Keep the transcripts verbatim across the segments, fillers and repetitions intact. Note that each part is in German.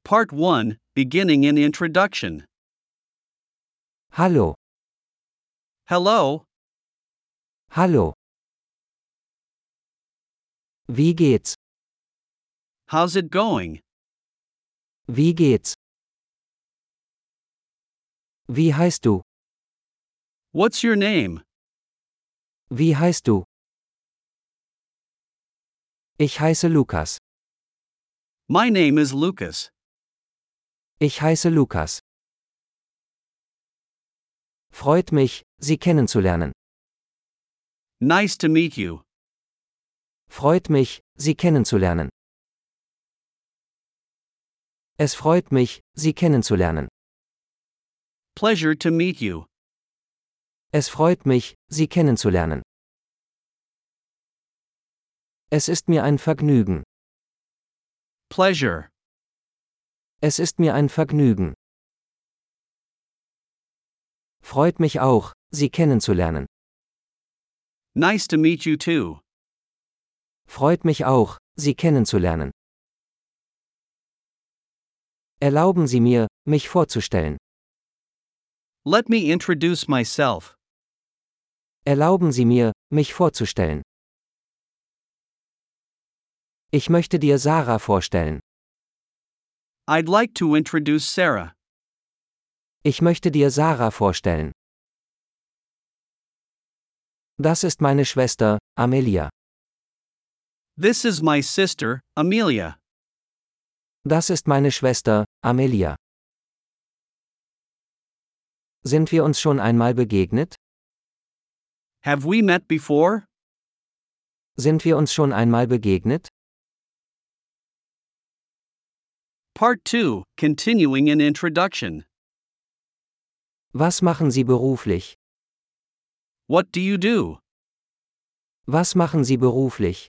Part one, beginning and introduction. Hallo, Hello, hallo. Wie geht's? how's it going? Wie geht's? Wie heißt du? What's your name? Wie heißt du? Ich heiße Lukas. My name is Lucas. Ich heiße Lukas. Freut mich, Sie kennenzulernen. Nice to meet you. Freut mich, Sie kennenzulernen. Es freut mich, Sie kennenzulernen. Pleasure to meet you. Es freut mich, Sie kennenzulernen. Es ist mir ein Vergnügen. Pleasure. Es ist mir ein Vergnügen. Freut mich auch, Sie kennenzulernen. Nice to meet you too. Freut mich auch, Sie kennenzulernen. Erlauben Sie mir, mich vorzustellen. Let me introduce myself. Erlauben Sie mir, mich vorzustellen. Ich möchte dir Sarah vorstellen. I'd like to introduce Sarah. Ich möchte dir Sarah vorstellen. Das ist meine Schwester, Amelia. This is my sister, Amelia. Das ist meine Schwester, Amelia. Sind wir uns schon einmal begegnet? Have we met before? Sind wir uns schon einmal begegnet? Part two, continuing an introduction. Was machen Sie beruflich? What do you do? Was machen Sie beruflich?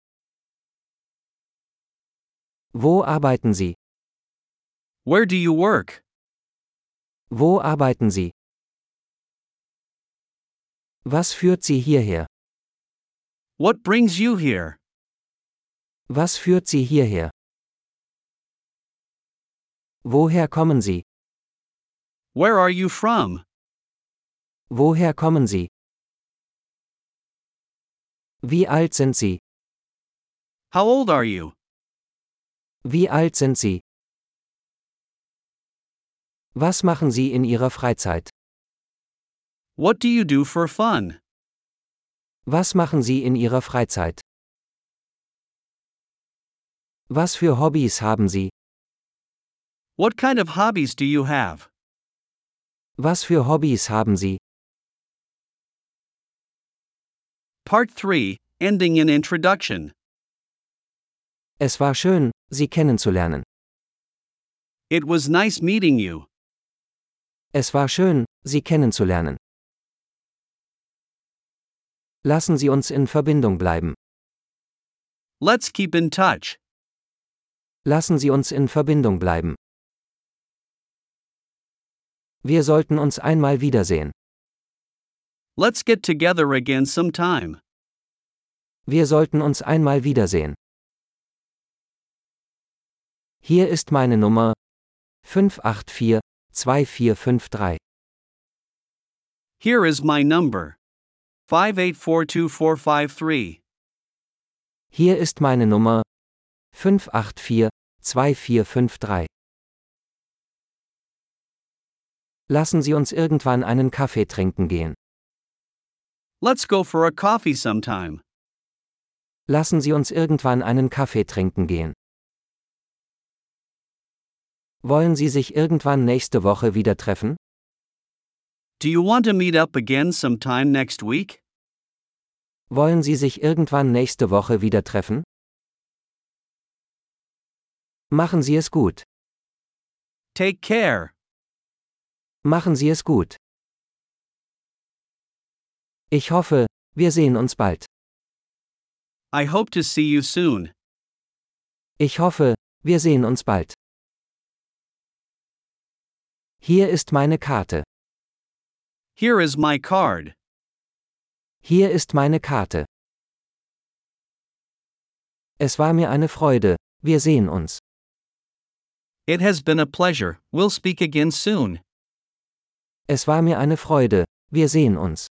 Wo arbeiten Sie? Where do you work? Wo arbeiten Sie? Was führt Sie hierher? What brings you here? Was führt Sie hierher? Woher kommen Sie? Where are you from? Woher kommen Sie? Wie alt sind Sie? How old are you? Wie alt sind Sie? Was machen Sie in Ihrer Freizeit? What do you do for fun? Was machen Sie in Ihrer Freizeit? Was für Hobbys haben Sie? What kind of hobbies do you have? Was für Hobbys haben Sie? Part three, ending an introduction. Es war schön, Sie kennenzulernen. It was nice meeting you. Es war schön, Sie kennenzulernen. Lassen Sie uns in Verbindung bleiben. Let's keep in touch. Lassen Sie uns in Verbindung bleiben. Wir sollten uns einmal wiedersehen. Let's get together again sometime. Wir sollten uns einmal wiedersehen. Hier ist meine Nummer fünf acht vier, zwei vier fünf drei. Here is my number. five eight four two four five three. Hier ist meine Nummer fünf acht vier, zwei vier fünf drei. Lassen Sie uns irgendwann einen Kaffee trinken gehen. Let's go for a coffee sometime. Lassen Sie uns irgendwann einen Kaffee trinken gehen. Wollen Sie sich irgendwann nächste Woche wieder treffen? Do you want to meet up again sometime next week? Wollen Sie sich irgendwann nächste Woche wieder treffen? Machen Sie es gut. Take care. Machen Sie es gut. Ich hoffe, wir sehen uns bald. I hope to see you soon. Ich hoffe, wir sehen uns bald. Hier ist meine Karte. Here is my card. Hier ist meine Karte. Es war mir eine Freude, wir sehen uns. It has been a pleasure. We'll speak again soon. Es war mir eine Freude. Wir sehen uns.